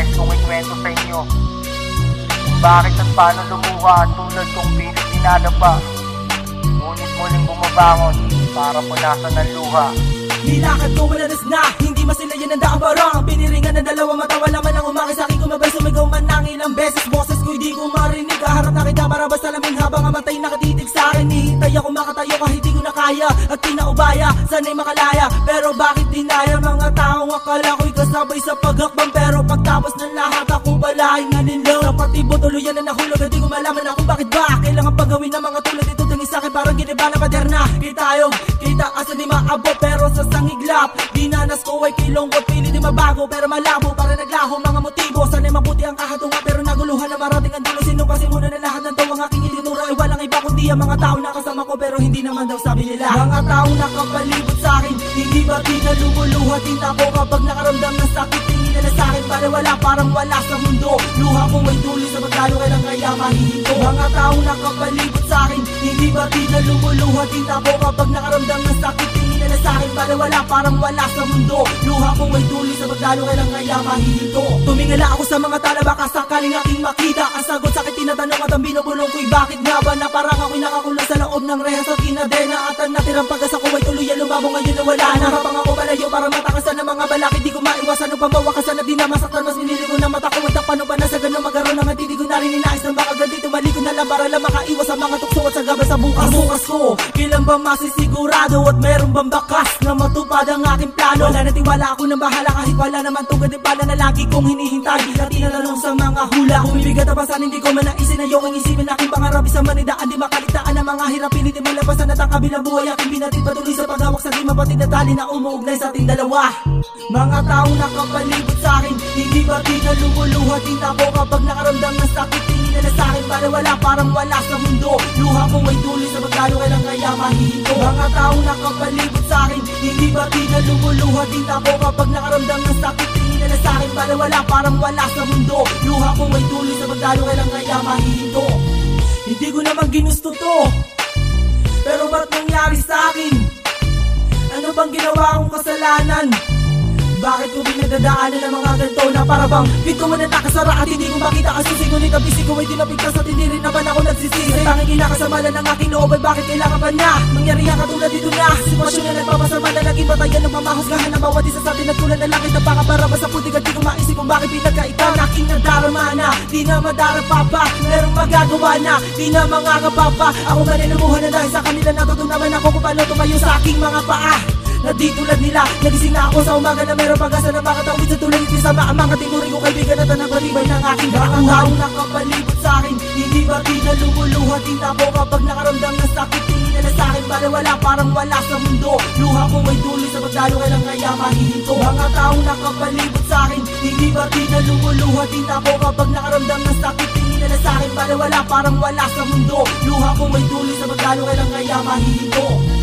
Nais kong ikwento sa inyo kung bakit at paano lumuha at tulad kong pilit dinadapa, ngunit muling bumabangon para punasan ng luha. Nilakad ko malalas na, hindi masilayan ang daang barang. Piniringan ng dalawang mata, wala man ang umaki sa akin. Kumabay sumigaw man ng ilang beses, boses ko hindi ko marinig. Kaharap na kita para basta lamin habang ang matay nakatitig sa akin. Hihintay ako makatayo kahit di ko na kaya at pinaubaya, sana'y makalaya. Pero bakit dinaya mga taong akala ko'y kasabay sa paghakbang. Pero pagtapos ng lahat ako pala ay nanilaw. Napatibo tuluyan na nahulog at di ko malaman ako bakit ba kailangan pagawin ng mga tulad ito. Dangin sa akin parang giniba na paderna. Kita asa di maabot pero sa sangiglap dinanas ko ay kilonggot, pili di mabago pero malabo para naglaho mga motibo. Sana'y mabuti ang kahatunga pero naguluhan na marating ang dulo. Sino kasi muna na lahat ng tawang aking itinuro ay walang iba kundi ang mga tao na kasama ko. Pero hindi naman daw sabi nila mga tao nakapalibot sa akin. Hindi ba tinalumuluha tinta ko kapag nakaramdam ng sakit? Tingin nila sa akin wala parang wala sa mundo. Luha ko ay tuloy sa magkalo kailang kaya mahihinto. Mga tao nakapalibot sa akin. Hindi ba tinalumuluha tinta ko kapag nakaramdam ng sakit? Tingin nila sa akin wala parang wala sa mundo. Luha ko ay tuloy sa magkalo kailang kaya mahihinto. Tumingala ako sa mga tala baka sakaling aking makita ang sagot sa akin tinatanong at ang binubulong ko'y bakit nga ba na parang ako'y nakakulong sa loob ng rehas at kinadena. At ang natirang pag-asa ko ay tuluyan lumabo ngayon na wala na. Harapang ako malayo para matakasan ng mga balakid. Di ko maiwasan ng pamawakasan at di na masaktan. Mas minili ko na mata ko at paano ba na sa ganun magkaroon ng hindi ko na rin inais ng baka ganito. Maliko na lang para lang makaiwas sa mga tukso at sa gabay sa bukas. Bukas ko, kailan ba masisigurado at meron bang bakas na matupad ang aking plano? Wala na tiwala ako ng bahala kahit wala naman tugad din pala na lagi kong hinihintay. Di na tinanong sa mga hula umibigat ang pasan, hindi ko man naisin na yung isipin aking pangarap. Isang manidaan di makaligtaan ang mga hirap. Pilit di malabasan at ang kabilang buhay aking binatid patuloy sa paghawak sa di mapatid na tali na umuugnay sa ating dalawa. Mga taong nakapalibot sa akin. Hindi ba tinalumuluha tinta ko kapag nakaramdam ng sakit? Tingin nila sa akin wala parang wala sa mundo. Luha ko ay tuloy sa magkalo kailang kaya mahihinto. Mga taong nakapalibot sa akin. Hindi ba tinalumuluha tinta ko kapag nakaramdam ng sakit? Tingin nila sa akin wala parang wala sa mundo. Luha ko ay tuloy sa magkalo kailang kaya mahihinto. Hindi ko naman ginusto to, pero ba't nangyari sa akin? Ano bang ginawa kong kasalanan? Bakit ko binagdadaanan ng mga ganito na parabang pinto mo na nakasara at hindi ko makita ang susi? Ngunit ang bisig ko ay di mapigtas at hindi rin naman ako nagsisisi. Tanging kinakasamalan ng aking loob ay bakit kailangan pa niya mangyari ang katulad dito na sitwasyon na nagpapasama na naging batayan ng mamahusgahan ng bawat isa sa atin at tulad na langit na baka parabas sa putik. At di ko maisip kung bakit pinagkaita ang aking nadarama na di na madarapa pa. Merong magagawa na di na mangangapa pa. Ako nga nilumuhan na dahil sa kanila natutunaman ako kung paano tumayo sa aking mga paa. Na di tulad nila, nagising na ako sa umaga na meron pag-asa na makatawid sa tulad ito sama ang mga tinuring ko kaibigan at ang palibay ng aking daang taong nakapalibot sa akin. Hindi ba tinalumuluha tinta ko kapag nakaramdam ng sakit? Tingin nila sa akin wala parang wala sa mundo. Luha ko ay tuloy sa magdalo kailang kaya mahihinto. Mga taong nakapalibot sa akin. Hindi ba tinalumuluha tinta ko kapag nakaramdam ng sakit? Tingin nila sa akin wala parang wala sa mundo. Luha ko ay tuloy sa magdalo kailang kaya mahihinto.